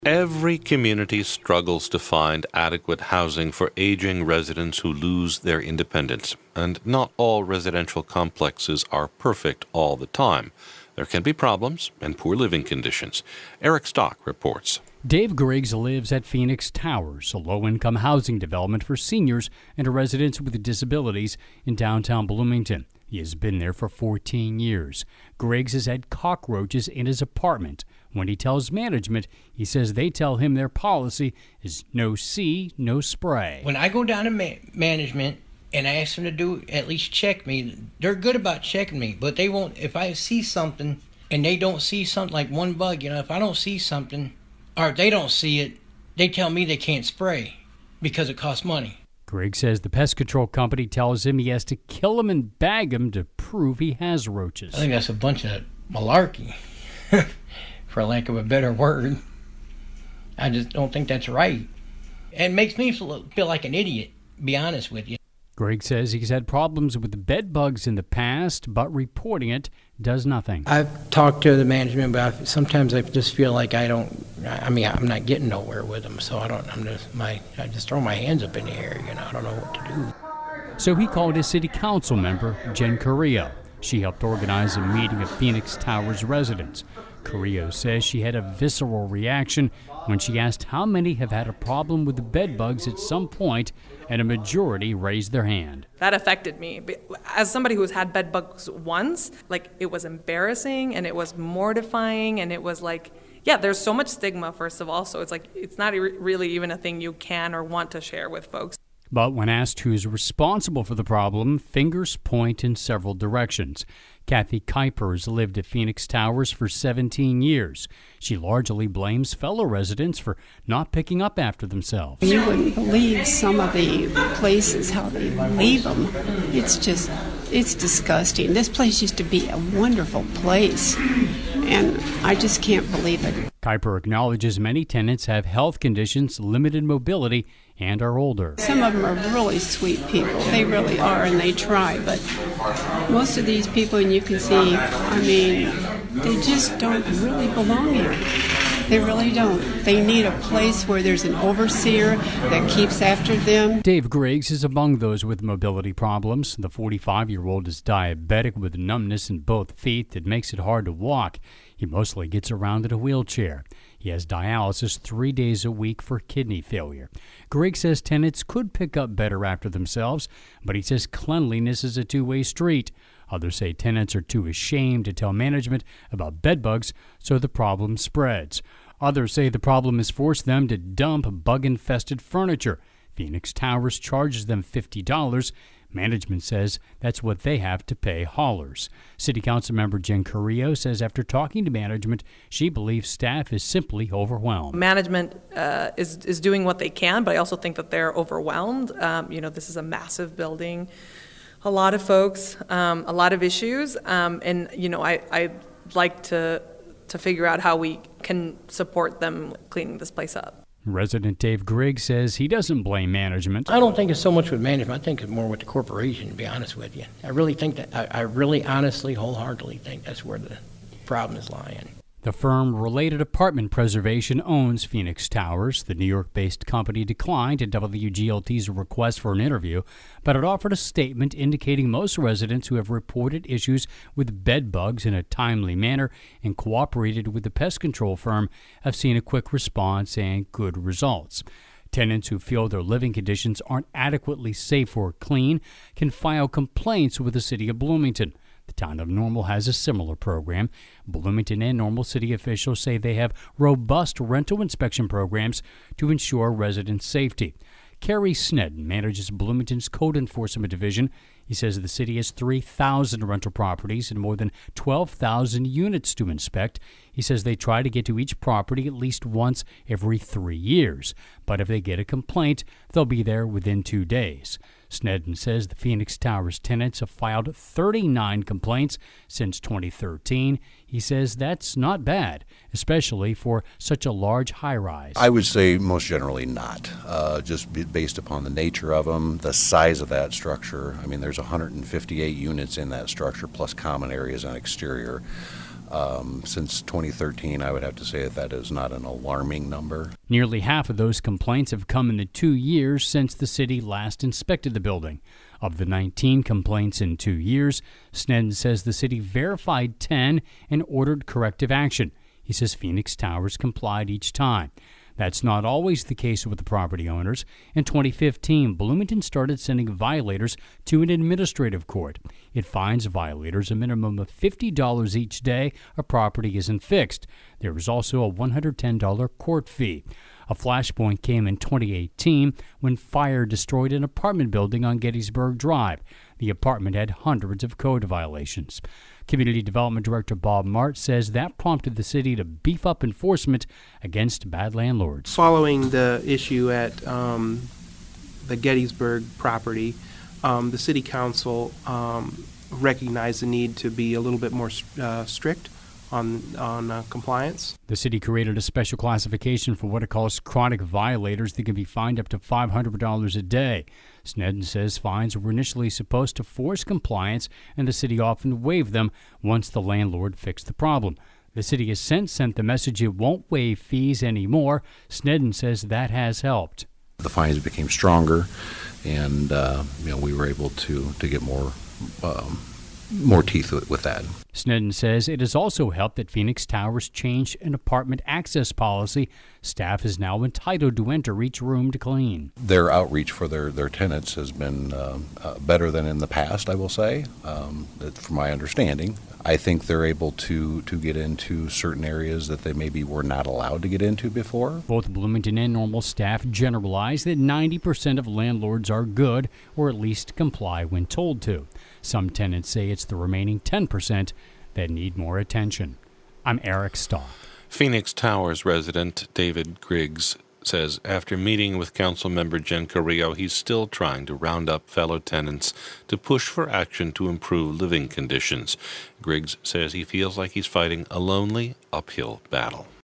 Every community struggles to find adequate housing for aging residents who lose their independence, and not all residential complexes are perfect all the time. There can be problems and poor living conditions. Eric Stock reports. Dave Griggs lives at Phoenix Towers, a low-income housing development for seniors and residents with disabilities in downtown Bloomington. He has been there for 14 years. Griggs has had cockroaches in his apartment. When he tells management, he says they tell him their policy is no see, no spray. When I go down to management and I ask them to at least check me, they're good about checking me, but they won't. If I see something and they don't see something, like one bug, if I don't see something or if they don't see it, they tell me they can't spray because it costs money. Griggs says the pest control company tells him he has to kill them and bag them to prove he has roaches. I think that's a bunch of malarkey, for lack of a better word. I just don't think that's right. It makes me feel like an idiot, to be honest with you. Griggs says he's had problems with the bed bugs in the past, but reporting it does nothing. I've talked to the management, but sometimes I just feel like I'm not getting nowhere with them, so I just throw my hands up in the air, I don't know what to do. So he called his city council member, Jen Carrillo. She helped organize a meeting of Phoenix Towers residents. Carrillo says she had a visceral reaction when she asked how many have had a problem with the bed bugs at some point, and a majority raised their hand. That affected me. As somebody who's had bed bugs once, it was embarrassing and it was mortifying, and it was there's so much stigma, first of all, so it's not really even a thing you can or want to share with folks. But when asked who's responsible for the problem, fingers point in several directions. Kathy Kuiper has lived at Phoenix Towers for 17 years. She largely blames fellow residents for not picking up after themselves. You wouldn't believe some of the places, how they leave them. It's disgusting. This place used to be a wonderful place, and I just can't believe it. Kuiper acknowledges many tenants have health conditions, limited mobility, and are older. Some of them are really sweet people. They really are, and they try. But most of these people, and you can see, they just don't really belong here. They really don't. They need a place where there's an overseer that keeps after them. Dave Griggs is among those with mobility problems. The 45-year-old is diabetic with numbness in both feet that makes it hard to walk. He mostly gets around in a wheelchair. He has dialysis 3 days a week for kidney failure. Griggs says tenants could pick up better after themselves, but he says cleanliness is a two-way street. Others say tenants are too ashamed to tell management about bedbugs, so the problem spreads. Others say the problem has forced them to dump bug-infested furniture. Phoenix Towers charges them $50. Management says that's what they have to pay haulers. City Council member Jen Carrillo says after talking to management, she believes staff is simply overwhelmed. Management is doing what they can, but I also think that they're overwhelmed. This is a massive building, a lot of folks, a lot of issues, and I'd like to figure out how we can support them cleaning this place up. Resident Dave Griggs says he doesn't blame management. I don't think it's so much with management. I think it's more with the corporation, to be honest with you. I really think that, I really honestly, wholeheartedly think that's where the problem is lying. The firm Related Apartment Preservation owns Phoenix Towers. The New York-based company declined WGLT's request for an interview, but it offered a statement indicating most residents who have reported issues with bed bugs in a timely manner and cooperated with the pest control firm have seen a quick response and good results. Tenants who feel their living conditions aren't adequately safe or clean can file complaints with the city of Bloomington. The town of Normal has a similar program. Bloomington and Normal city officials say they have robust rental inspection programs to ensure resident safety. Kerry Snedden manages Bloomington's Code Enforcement Division. He says the city has 3,000 rental properties and more than 12,000 units to inspect. He says they try to get to each property at least once every 3 years. But if they get a complaint, they'll be there within 2 days. Snedden says the Phoenix Towers tenants have filed 39 complaints since 2013. He says that's not bad, especially for such a large high-rise. I would say most generally not, just based upon the nature of them, the size of that structure. There's 158 units in that structure plus common areas and exterior. Since 2013, I would have to say that is not an alarming number. Nearly half of those complaints have come in the 2 years since the city last inspected the building. Of the 19 complaints in 2 years, Sneddon says the city verified 10 and ordered corrective action. He says Phoenix Towers complied each time. That's not always the case with the property owners. In 2015, Bloomington started sending violators to an administrative court. It fines violators a minimum of $50 each day a property isn't fixed. There was also a $110 court fee. A flashpoint came in 2018 when fire destroyed an apartment building on Gettysburg Drive. The apartment had hundreds of code violations. Community Development Director Bob Mart says that prompted the city to beef up enforcement against bad landlords. Following the issue at the Gettysburg property, the city council recognized the need to be a little bit more strict on compliance. The city created a special classification for what it calls chronic violators that can be fined up to $500 a day. Sneddon says fines were initially supposed to force compliance, and the city often waived them once the landlord fixed the problem. The city has since sent the message it won't waive fees anymore. Sneddon says that has helped. The fines became stronger, and we were able to get more teeth with that. Sneddon says it has also helped that Phoenix Towers changed an apartment access policy. Staff is now entitled to enter each room to clean. Their outreach for their tenants has been better than in the past, I will say, from my understanding. I think they're able to get into certain areas that they maybe were not allowed to get into before. Both Bloomington and Normal staff generalize that 90% of landlords are good or at least comply when told to. Some tenants say it's the remaining 10% that need more attention. I'm Eric Stock. Phoenix Towers resident David Griggs says after meeting with Councilmember Jen Carrillo, he's still trying to round up fellow tenants to push for action to improve living conditions. Griggs says he feels like he's fighting a lonely, uphill battle.